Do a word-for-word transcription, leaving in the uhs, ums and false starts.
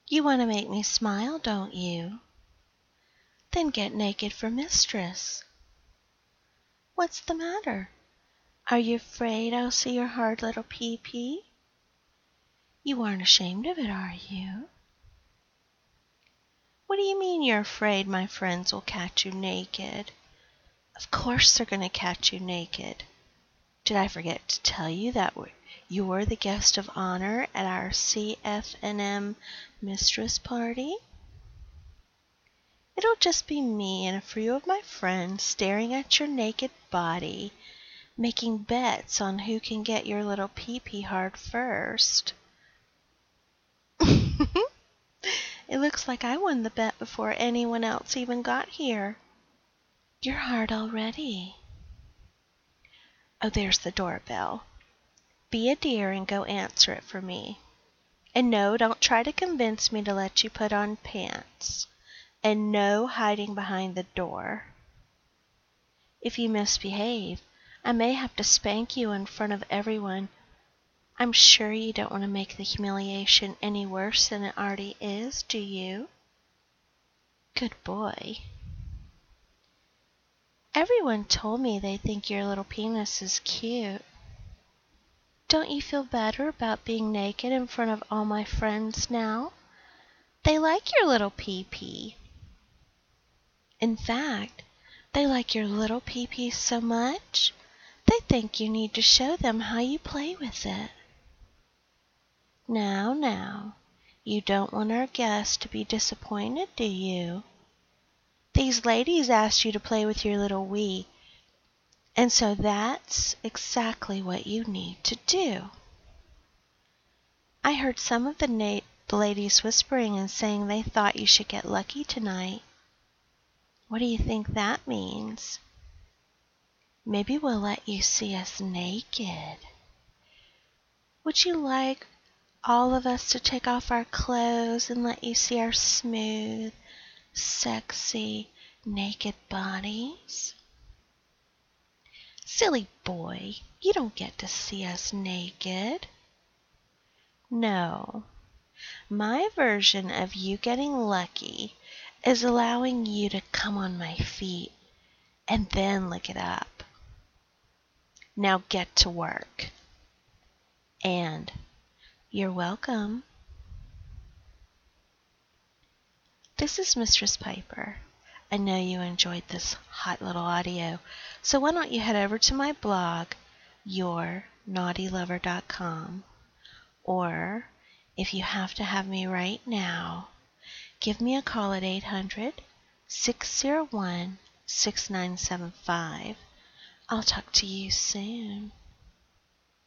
You want to make me smile, don't you? Then get naked for mistress. What's the matter? Are you afraid I'll see your hard little pee-pee? You aren't ashamed of it, are you? What do you mean you're afraid my friends will catch you naked? Of course they're going to catch you naked. Did I forget to tell you that you're the guest of honor at our C F N M mistress party? It'll just be me and a few of my friends staring at your naked body, making bets on who can get your little pee-pee hard first. It looks like I won the bet before anyone else even got here. You're hard already. Oh, there's the doorbell. Be a dear and go answer it for me. And no, don't try to convince me to let you put on pants. And no hiding behind the door. If you misbehave, I may have to spank you in front of everyone. I'm sure you don't want to make the humiliation any worse than it already is, do you? Good boy. Everyone told me they think your little penis is cute. Don't you feel better about being naked in front of all my friends now? They like your little pee-pee. In fact, they like your little pee-pee so much, they think you need to show them how you play with it. Now, now, you don't want our guests to be disappointed, do you? These ladies asked you to play with your little wee, and so that's exactly what you need to do. I heard some of the, na- the ladies whispering and saying they thought you should get lucky tonight. What do you think that means? Maybe we'll let you see us naked. Would you like all of us to take off our clothes and let you see our smooth, sexy, naked bodies? Silly boy, you don't get to see us naked. No, my version of you getting lucky is allowing you to come on my feet and then lick it up. Now get to work. And you're welcome. This is Mistress Piper. I know you enjoyed this hot little audio, so why don't you head over to my blog, your naughty lover dot com, or if you have to have me right now, give me a call at eight hundred, six oh one, six nine seven five. I'll talk to you soon.